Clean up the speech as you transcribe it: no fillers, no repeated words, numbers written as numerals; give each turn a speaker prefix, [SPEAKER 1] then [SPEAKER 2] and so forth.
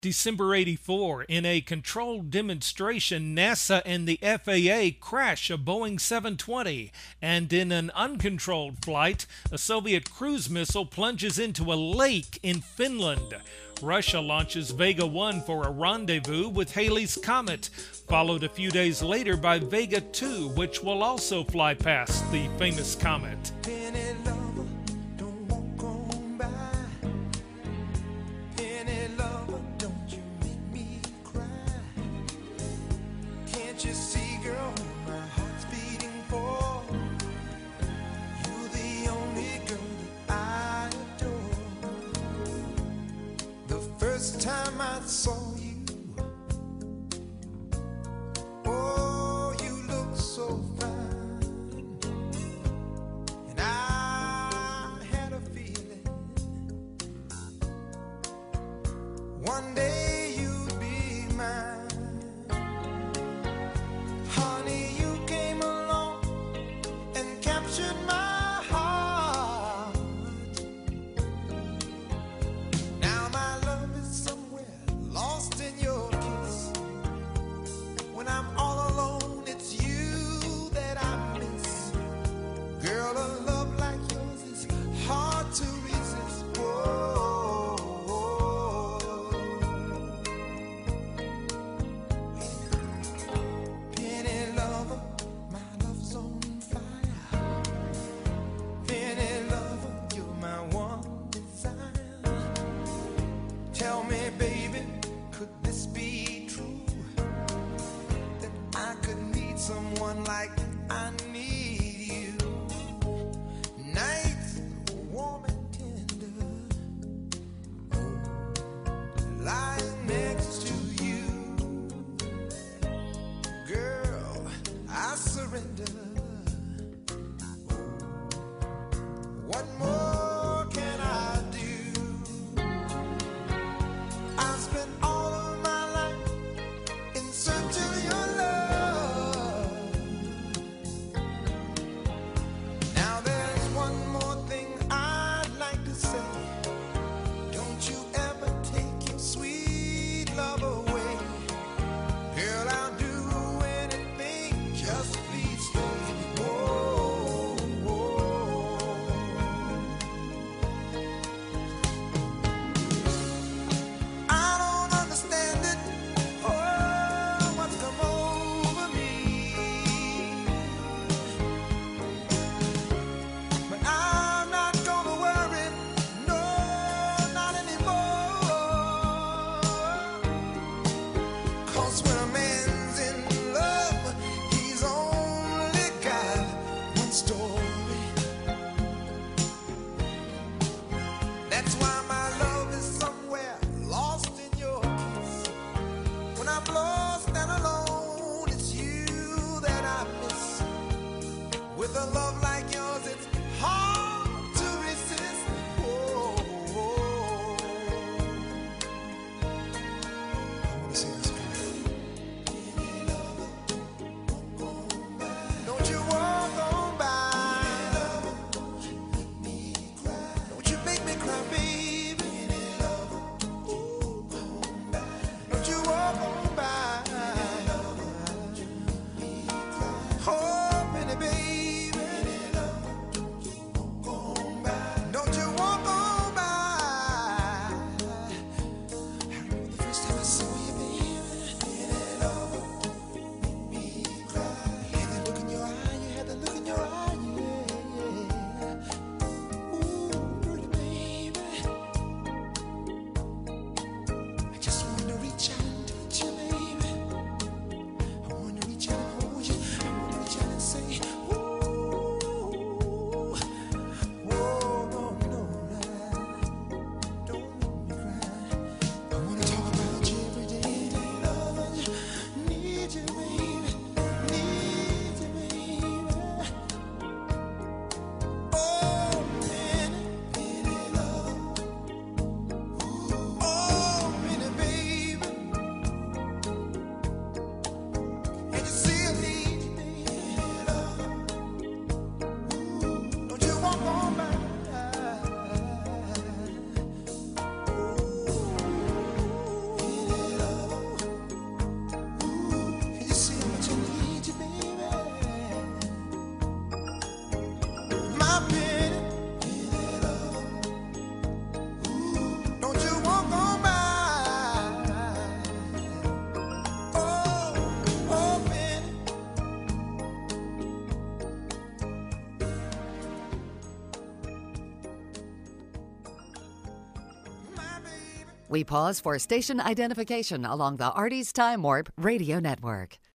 [SPEAKER 1] December 84, in a controlled demonstration, NASA and the FAA crash a Boeing 720, and in an uncontrolled flight, a Soviet cruise missile plunges into a lake in Finland. Russia launches Vega 1 for a rendezvous with Halley's Comet, followed a few days later by Vega 2, which will also fly past the famous comet.
[SPEAKER 2] You see, girl, my heart's beating for. You're the only girl that I adore. The first time I saw you, oh, you look so fine, and I had a feeling one day you'd be mine. My heart. Now my love is somewhere lost in your kiss. When I'm all alone, it's you that I miss. Girl, a love like yours is hard to resist. Whoa, penny lover, my love's on fire. Tell me, baby, could this be true? That I could need someone like I need you. Nights warm and tender, lying next to you. Girl, I surrender. What more can I do? I've spent all of my life in search of your love. Now there's one more thing I'd like to say. Don't you ever take your sweet love away. Girl, I'll do anything, just please stay. Whoa, whoa. I don't understand it. Oh, what's come over me? But I'm not gonna worry, no, not anymore. 'Cause when a man's in love, he's only got one story. That's why my love is somewhere lost in your kiss. When I'm lost and alone, it's you that I miss. With a love like yours, it's hard to resist. Whoa, whoa. I wanna say this again. Don't you walk on by. Don't you make me cry, baby. Don't you walk on by. Oh, penny baby. Don't you walk on by. I remember the first time I saw you, baby.
[SPEAKER 3] We pause for station identification along the Artie's Time Warp Radio Network.